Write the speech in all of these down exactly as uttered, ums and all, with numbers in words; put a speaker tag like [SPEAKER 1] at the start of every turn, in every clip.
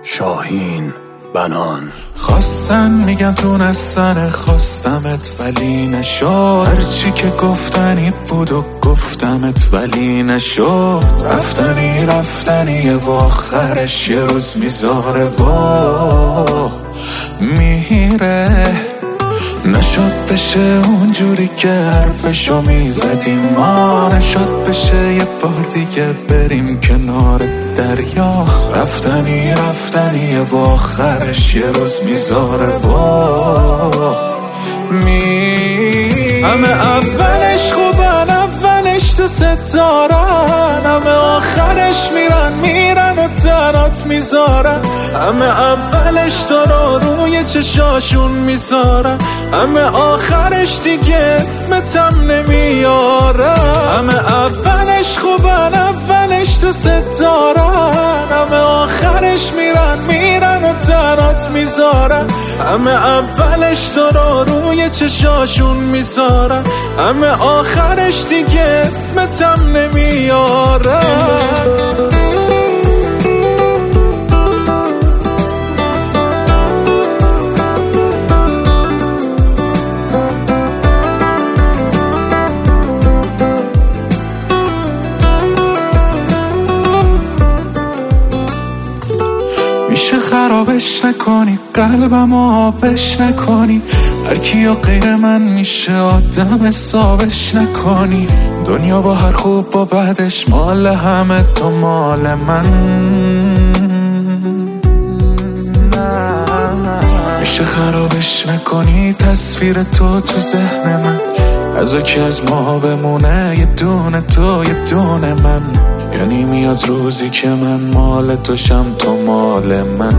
[SPEAKER 1] شاهین بنان.
[SPEAKER 2] خواستن میگن تونستن خواستمت ولی نشد، هرچی که گفتنی بود و گفتمت ولی نشد. رفتنی رفتنیه و آخرش یه روز میذاره و میره. نشد بشه اونجوری که حرفشو میزدیم ما، نشد بشه یه بار دیگه بریم کنار دریا. رفتنی رفتنیه و آخرش یه روز میذاره و می همه اولش خوبن، اولش تو ستارن، همه آخرش میرن میرن و تنات میذارن. همه اولش تو رو روی چشاشون میذارن، همه آخرش دیگه اسمتم نمیارن. همه اولش خوبن، اولش تو ستارن، همه آخرش میرن میرن و تنات میذارن. همه اولش تو رو روی چشاشون میذارن، همه آخرش دیگه اسمتم نمیارن. میشه خرابش نکنی، قلبم آبش نکنی، هر کیو غیر من میشه آدم حسابش نکنی. دنیا با هر خوب با بعدش مال همه تو مال من. میشه خرابش نکنی تصویر تو تو ذهن من، از که از ما بمونه یه دونه تو یه دونه من. یعنی میاد روزی که من مال تو شم تو مال من.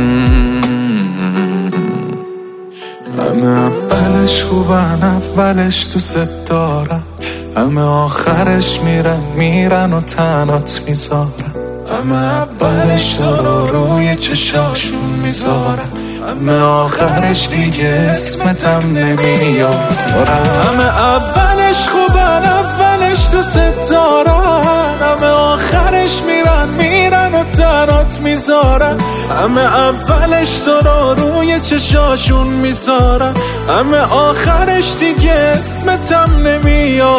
[SPEAKER 2] همه اولش خوبن، اولش تو ستارن، همه آخرش میرن میرن و تنات میذارن. همه اولش تو رو روی چشاشون میذارن، همه آخرش دیگه اسمتم نمیارن. همه اولش خوبن، اولش تو ستارن، همه آخرش میرن میرن و تنات میذارن. همه اولش تو رو روی چشاشون میذارن، همه آخرش دیگه اسمتم نمیارن.